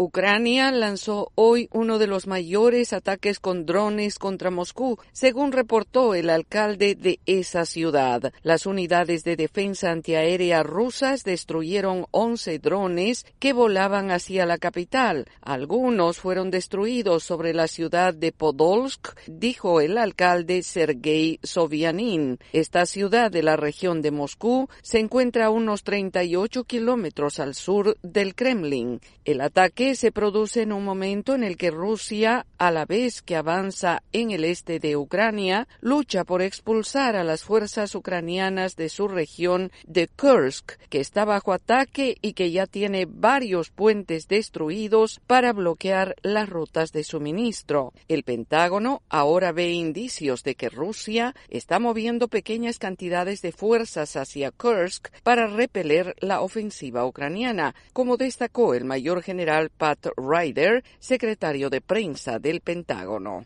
Ucrania lanzó hoy uno de los mayores ataques con drones contra Moscú, según reportó el alcalde de esa ciudad. Las unidades de defensa antiaérea rusas destruyeron 11 drones que volaban hacia la capital. Algunos fueron destruidos sobre la ciudad de Podolsk, dijo el alcalde Sergei Sobyanin. Esta ciudad de la región de Moscú se encuentra a unos 38 kilómetros al sur del Kremlin. El ataque se produce en un momento en el que Rusia, a la vez que avanza en el este de Ucrania, lucha por expulsar a las fuerzas ucranianas de su región de Kursk, que está bajo ataque y que ya tiene varios puentes destruidos para bloquear las rutas de suministro. El Pentágono ahora ve indicios de que Rusia está moviendo pequeñas cantidades de fuerzas hacia Kursk para repeler la ofensiva ucraniana, como destacó el mayor general Pat Ryder, secretario de prensa del Pentágono.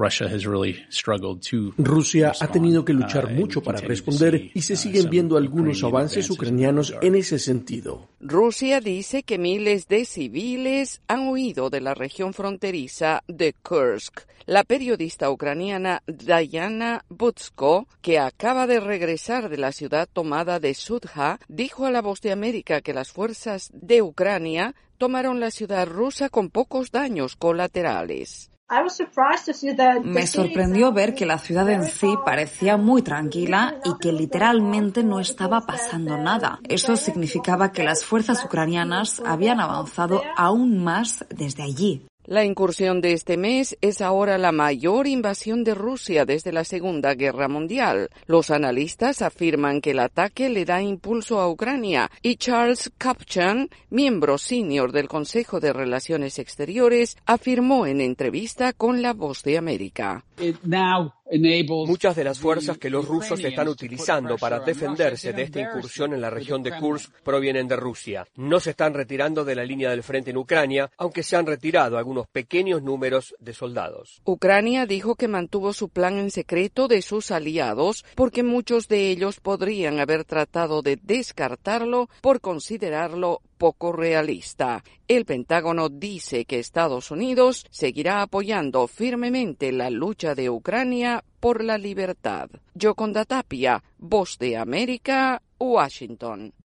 Rusia ha tenido que luchar mucho para responder y se siguen viendo algunos avances ucranianos en ese sentido. Rusia dice que miles de civiles han huido de la región fronteriza de Kursk. La periodista ucraniana Diana Butsko, que acaba de regresar de la ciudad tomada de Sudja, dijo a La Voz de América que las fuerzas de Ucrania tomaron la ciudad rusa con pocos daños colaterales. Me sorprendió ver que la ciudad en sí parecía muy tranquila y que literalmente no estaba pasando nada. Eso significaba que las fuerzas ucranianas habían avanzado aún más desde allí. La incursión de este mes es ahora la mayor invasión de Rusia desde la Segunda Guerra Mundial. Los analistas afirman que el ataque le da impulso a Ucrania y Charles Kupchan, miembro senior del Consejo de Relaciones Exteriores, afirmó en entrevista con La Voz de América. Muchas de las fuerzas que los rusos están utilizando para defenderse de esta incursión en la región de Kursk provienen de Rusia. No se están retirando de la línea del frente en Ucrania, aunque se han retirado algunos pequeños números de soldados. Ucrania dijo que mantuvo su plan en secreto de sus aliados porque muchos de ellos podrían haber tratado de descartarlo por considerarlo poco realista. El Pentágono dice que Estados Unidos seguirá apoyando firmemente la lucha de Ucrania por la libertad. Yoconda Tapia, Voz de América, Washington.